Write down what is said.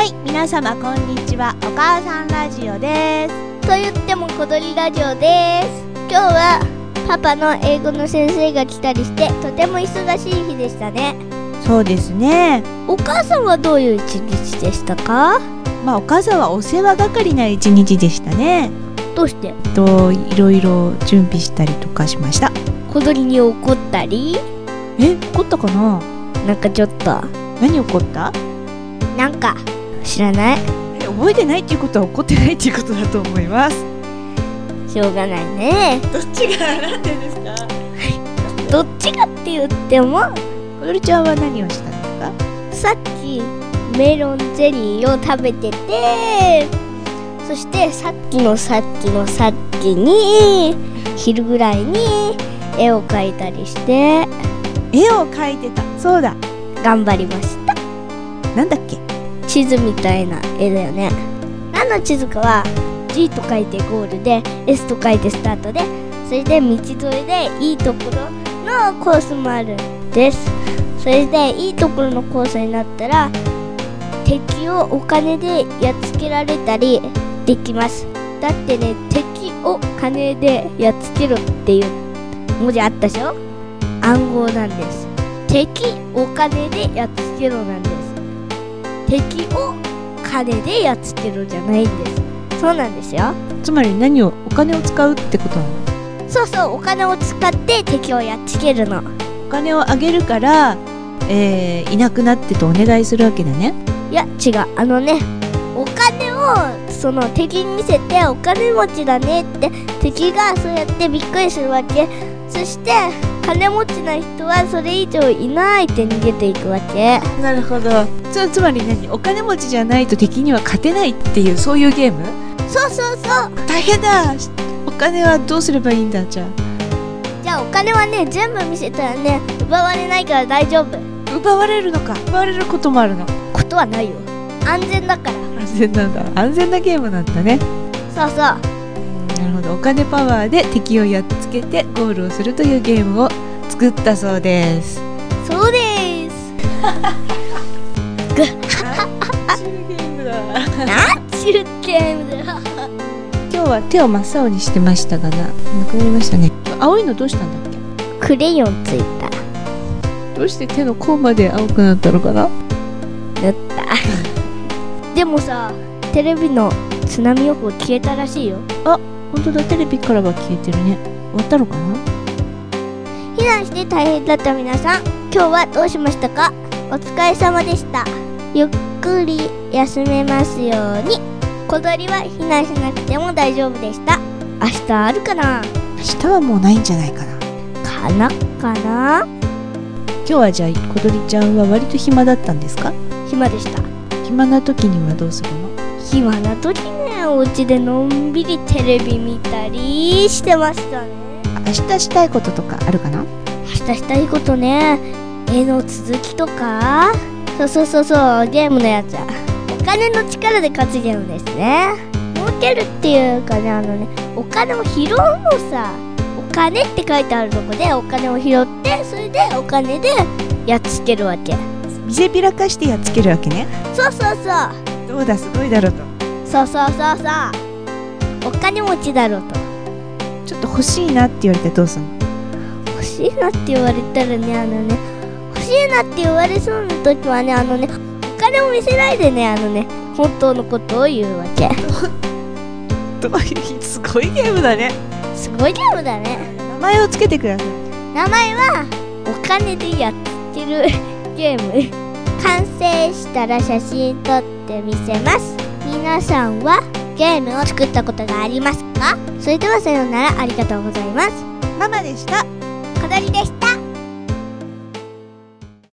はい、皆様こんにちは。お母さんラジオです。 と言っても小鳥ラジオです。今日はパパの英語の先生が来たりしてとても忙しい日でしたね。 そうですね。 お母さんはどういう一日でしたか？ お母さんはお世話係な一日でしたね。 どうして？ いろいろ準備したりとかしました。 小鳥に怒ったり？ 怒ったかな？ なんかちょっと。 何怒った？ なんか知らない。 覚えてないっていうことは怒ってないっていうことだと思います。 しょうがないね。 どっちがなんてですか？ どっちかって言っても、 小鳥ちゃんは何をしたんですか？ さっきメロンゼリーを食べてて、そしてさっきに昼ぐらいに絵を描いたりして絵を描いてた。そうだ、 頑張りました。 なんだっけ？ 地図みたいな絵だよね。何の地図かは G と書いてゴールで S と書いてスタートで、それで道沿いでいいところのコースもあるんです。それでいいところのコースになったら敵をお金でやっつけられたりできます。だってね、敵を金でやっつけろっていう文字あったでしょ。暗号なんです。敵お金でやっつけろなんです。敵を金でやっつけろじゃないんです。そうなんですよ。 つまりお金を使うってことなの？ そうそう、お金を使って敵をやっつけるの。 お金をあげるから、いなくなってとお願いするわけだね。 いや違う、お金をその敵に見せてお金持ちだねって敵がそうやってびっくりするわけ。そして金持ちな人はそれ以上いないって逃げていくわけ。 なるほど。つまりお金持ちじゃないと敵には勝てないっていう、そういうゲーム？ そうそうそう。 大変だ。お金はどうすればいいんだ？じゃあお金はね、全部見せたらね奪われないから大丈夫。 奪われるのか？奪われることもあるの？ ことはないよ。安全だから。 安全なんだ。安全なゲームなんだね。 そうそう。 なるほど。お金パワーで敵をやっつけてゴールをするというゲームを作ったそうです。 そうです。 なんちゅうゲームだ。 なんちゅうゲームだ。 今日は手を真っ青にしてましたがなくなりましたね。青いのどうしたんだっけ？クレヨンついた。 どうして手の甲まで青くなったのかな？ 塗ったでもさ、テレビの津波予報消えたらしいよ。 あ、本当だ。テレビからは消えてるね。終わったのかな？ 避難して大変だった皆さん、今日はどうしましたか？お疲れ様でした。ゆっくり休めますように。小鳥は避難しなくても大丈夫でした。明日あるかな？ 明日はもうないんじゃないかな。 かな？ 今日はじゃあ小鳥ちゃんは割と暇だったんですか？ 暇でした。 暇な時にはどうするの？ 暇な時ね、お家でのんびりテレビ見たりしてましたね。 明日したいこととかあるかな？ 明日したいことね、絵の続きとか。そうゲームのやつ。お金の力で稼げるんですね。儲けるっていうかね、お金を拾うのさ。お金って書いてあるとこでお金を拾って、それでお金でやっつけるわけ。 見せびらかしてやっつけるわけね。 そうどうだ、すごいだろうと。 そうお金持ちだろうと。 ちょっと欲しいなって言われたらどうすんの？ 欲しいなって言われたらね、欲しいなって言われそうな時はね、お金を見せないでね、本当のことを言うわけ。 すごいゲームだね。 すごいゲームだね。 名前をつけてください。 名前はお金でやってるゲーム。完成したら写真撮ってみせます。皆さんはゲームを作ったことがありますか？それではさようなら。ありがとうございます。 ママでした。 小鳥でした。